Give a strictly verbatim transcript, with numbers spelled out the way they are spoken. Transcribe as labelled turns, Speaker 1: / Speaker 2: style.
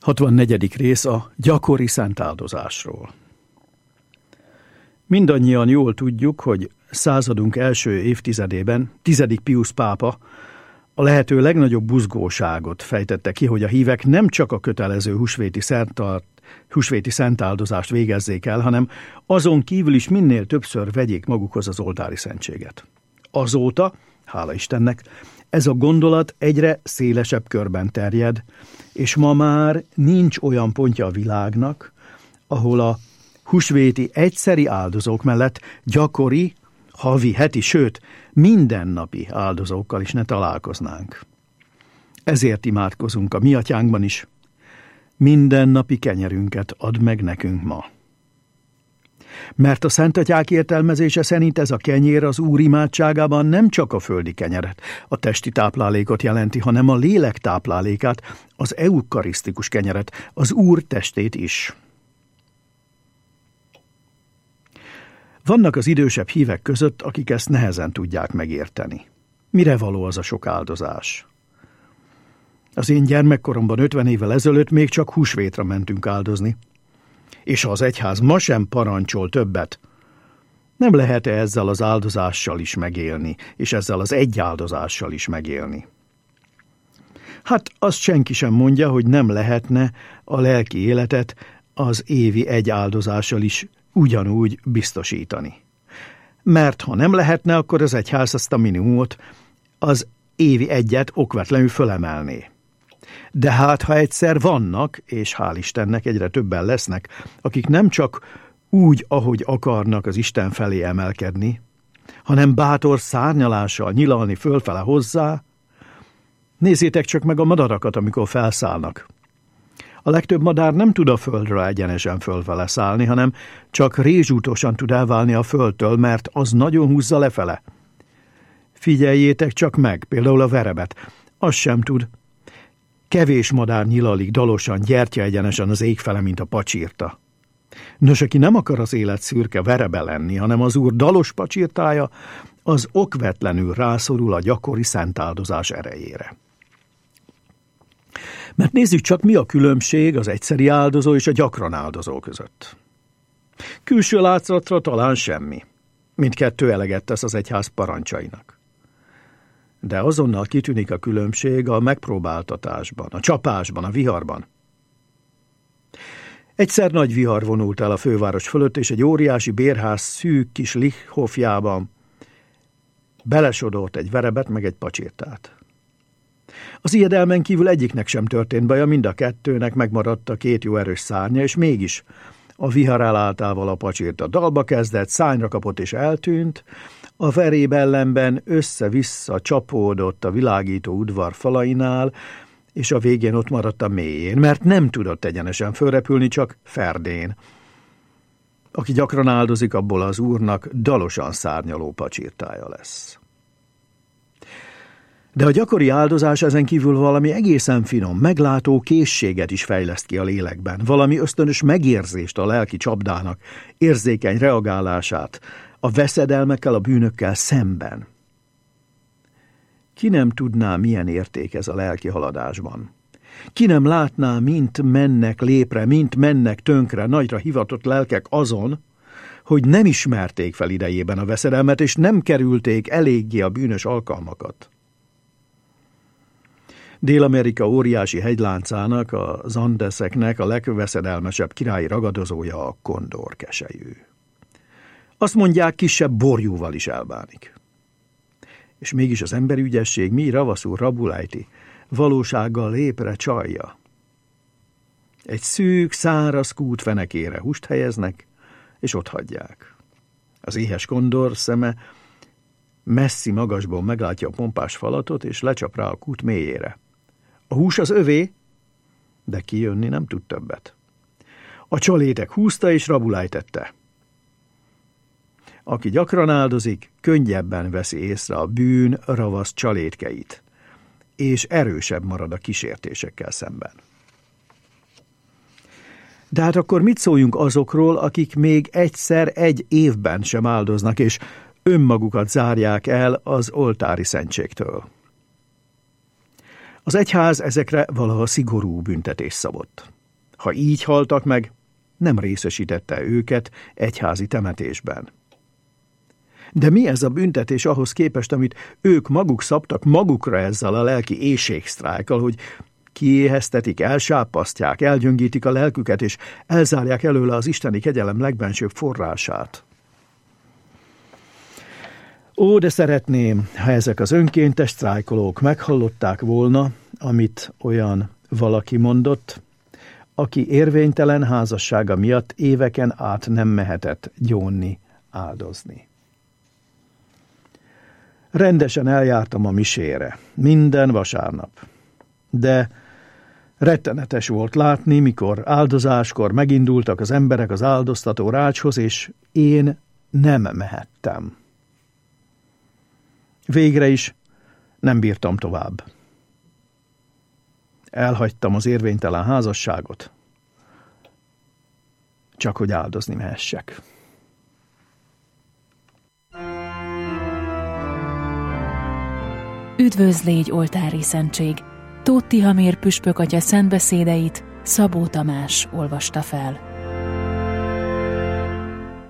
Speaker 1: hatvannegyedik rész a gyakori szentáldozásról. Mindannyian jól tudjuk, hogy századunk első évtizedében tizedik Piusz pápa a lehető legnagyobb buzgóságot fejtette ki, hogy a hívek nem csak a kötelező húsvéti, szentalt, húsvéti szentáldozást végezzék el, hanem azon kívül is minél többször vegyék magukhoz az oltári szentséget. Azóta, hála Istennek, ez a gondolat egyre szélesebb körben terjed, és ma már nincs olyan pontja a világnak, ahol a húsvéti egyszeri áldozók mellett gyakori, havi, heti, sőt, mindennapi áldozókkal is ne találkoznánk. Ezért imádkozunk a mi atyánkban is. Mindennapi kenyerünket add meg nekünk ma. Mert a szentatyák értelmezése szerint ez a kenyér az Úr imádságában nem csak a földi kenyeret, a testi táplálékot jelenti, hanem a lélek táplálékát, az eukarisztikus kenyeret, az Úr testét is. Vannak az idősebb hívek között, akik ezt nehezen tudják megérteni. Mire való az a sok áldozás? Az én gyermekkoromban ötven évvel ezelőtt még csak húsvétra mentünk áldozni. És ha az egyház ma sem parancsol többet, nem lehet-e ezzel az áldozással is megélni, és ezzel az egy áldozással is megélni? Hát azt senki sem mondja, hogy nem lehetne a lelki életet az évi egy áldozással is ugyanúgy biztosítani. Mert ha nem lehetne, akkor az egyház azt a minimumot, az évi egyet okvetlenül fölemelné. De hát, ha egyszer vannak, és hál' Istennek egyre többen lesznek, akik nem csak úgy, ahogy akarnak az Isten felé emelkedni, hanem bátor szárnyalással nyilalni fölfele hozzá, nézzétek csak meg a madarakat, amikor felszállnak. A legtöbb madár nem tud a földre egyenesen fölfele szállni, hanem csak rézsútosan tud elválni a földtől, mert az nagyon húzza lefele. Figyeljétek csak meg, például a verebet, az sem tud. Kevés madár nyilalik dalosan, gyertya egyenesen az ég fele, mint a pacsirta. Nos, aki nem akar az élet szürke verebe lenni, hanem az Úr dalos pacsirtája, az okvetlenül rászorul a gyakori szentáldozás erejére. Mert nézzük csak, mi a különbség az egyszeri áldozó és a gyakran áldozó között. Külső látszatra talán semmi. Mindkettő eleget tesz az egyház parancsainak. De azonnal kitűnik a különbség a megpróbáltatásban, a csapásban, a viharban. Egyszer nagy vihar vonult el a főváros fölött, és egy óriási bérház szűk kis Lichhofjában belesodort egy verebet meg egy pacsirtát. Az ijedelmen kívül egyiknek sem történt baja, mind a kettőnek megmaradt a két jó erős szárnya, és mégis a vihar elálltával a pacsirta dalba kezdett, szányra kapott és eltűnt, a veréb ellenben össze-vissza csapódott a világító udvar falainál, és a végén ott maradt a mélyén, mert nem tudott egyenesen fölrepülni, csak ferdén. Aki gyakran áldozik, abból az Úrnak dalosan szárnyaló pacsirtája lesz. De a gyakori áldozás ezen kívül valami egészen finom, meglátó készséget is fejleszt ki a lélekben, valami ösztönös megérzést a lelki csapdának, érzékeny reagálását, a veszedelmekkel, a bűnökkel szemben. Ki nem tudná, milyen érték ez a lelki haladásban? Ki nem látná, mint mennek lépre, mint mennek tönkre nagyra hivatott lelkek azon, hogy nem ismerték fel idejében a veszedelmet, és nem kerülték eléggé a bűnös alkalmakat. Dél-Amerika óriási hegyláncának, az Andeszeknek a legveszedelmesebb királyi ragadozója a kondorkeselyű. Azt mondják, kisebb borjúval is elbánik. És mégis az emberi ügyesség mi ravaszul rabulejti, valósággal lépre csalja. Egy szűk, száraz kút fenekére húst helyeznek, és ott hagyják. Az éhes kondor szeme messzi magasból meglátja a pompás falatot, és lecsap rá a kút mélyére. A hús az övé, de kijönni nem tud többet. A csalétek húzta és rabulejtette. Aki gyakran áldozik, könnyebben veszi észre a bűn ravasz csalétkeit, és erősebb marad a kísértésekkel szemben. De hát akkor mit szóljunk azokról, akik még egyszer egy évben sem áldoznak, és önmagukat zárják el az oltári szentségtől? Az egyház ezekre valaha szigorú büntetést szabott. Ha így haltak meg, nem részesítette őket egyházi temetésben. De mi ez a büntetés ahhoz képest, amit ők maguk szabtak magukra ezzel a lelki éhségsztrájkkal, hogy kiéheztetik, elsápasztják, elgyöngítik a lelküket, és elzárják előle az isteni kegyelem legbensőbb forrását. Ó, de szeretném, ha ezek az önkéntes sztrájkolók meghallották volna, amit olyan valaki mondott, aki érvénytelen házassága miatt éveken át nem mehetett gyónni, áldozni. Rendesen eljártam a misére, minden vasárnap. De rettenetes volt látni, mikor áldozáskor megindultak az emberek az áldoztató rácshoz, és én nem mehettem. Végre is nem bírtam tovább. Elhagytam az érvénytelen házasságot, csak hogy áldozni mehessek.
Speaker 2: Üdvözl légy, oltári szentség! Tóth Tihamér püspök atya szentbeszédeit Szabó Tamás olvasta fel.